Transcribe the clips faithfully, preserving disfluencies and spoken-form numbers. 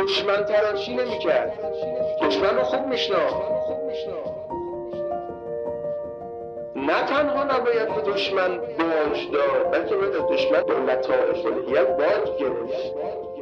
دشمن تراشی نمی‌کرد، دشمن رو خوب میشناخت. نه تنها نباید به دشمن باج داد، بلکه باید از دشمن با لطائف الهیه باج گرفت.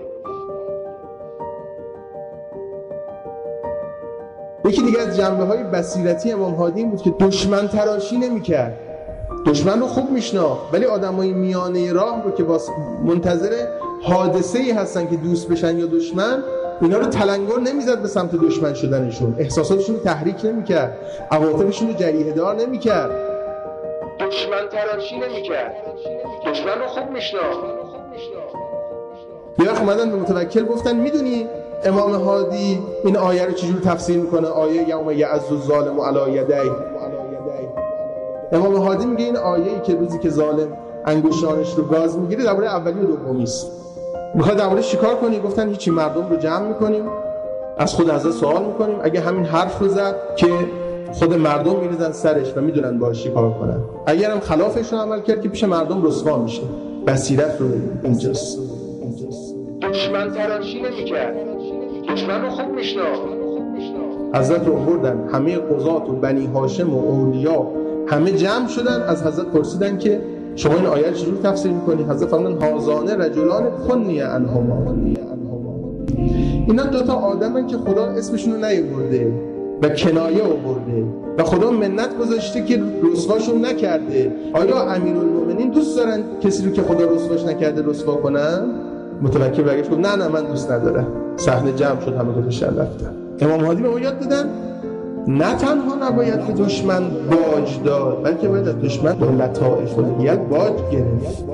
یکی دیگه از جنبه‌های بصیرتی امام هادی این بود که دشمن تراشی نمی‌کرد، دشمن رو خوب میشناخت، ولی آدمای میانه راه رو که منتظر حادثه‌ای هستن که دوست بشن یا دشمن، اینا رو تلنگر نمیزد به سمت دشمن شدنشون، احساساتشون رو تحریک نمی‌کرد، عواطفشون رو جریحه دار نمی‌کرد. دشمن تراشی نمی‌کرد، دشمن رو خوب میشناخت. یه وقت اومدن به متوکل گفتن میدونی امام هادی این آیه رو چجور تفسیر میکنه؟ آیه یوم یعض الظالم علی یدیه. امام هادی میگه این آیه‌ای که روزی که ظالم انگشتانش رو گاز میگیره درباره اولی و دومی است. میخواد درباره چیکار کنی؟ گفتن هیچی، مردم رو جمع میکنیم، از خود حضرت سوال میکنیم، اگه همین حرف رو زد که خود مردم میریزن سرش و میدونن باهاش چیکار کنن، اگرم خلافش رو عمل کرد که پیش مردم رسوا میشه. بصیرت رو اینجاست. دشمن تراشی نمی‌کرد، دشمن رو خوب میشناخت. حضرت رو آوردن، همه قضات و بنی هاشم و اولیا همه جمع شدن، از حضرت پرسیدن که شما این آیه چجور تفسیر می‌کنید؟ حضرت فرمودن هازان رجلان کنی عنهما. اینا دو تا آدمن که خدا اسمشون رو نیاورده و کنایه آورده و خدا منت گذاشته که رسواشون نکرده. آیا امیرالمومنین دوست دارن کسی رو که خدا رسواش نکرده رسوا کنن؟ متوکل برگشت گفت نه نه من دوست ندارم. صحنه جمع شد، همه گذاشتن رفتن. امام هادی به ما یاد دادن نه تنها نباید به دشمن باج داد، بلکه باید از دشمن با لطائف الهیه باج گرفت.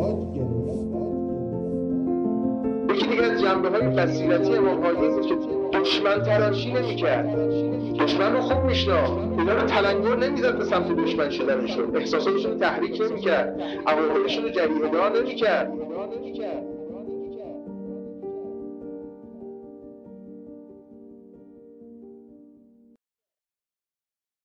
یکی دیگه از جنبه‌های بصیرتی امام هادی بود که دشمن تراشی نمی‌کرد، دشمن رو خوب میشناخت، اینا رو تلنگر نمیزد به سمت دشمن شدنشون، احساساتشون رو تحریک نمی‌کرد، عواطفشون رو جریحه دار نمی‌کرد.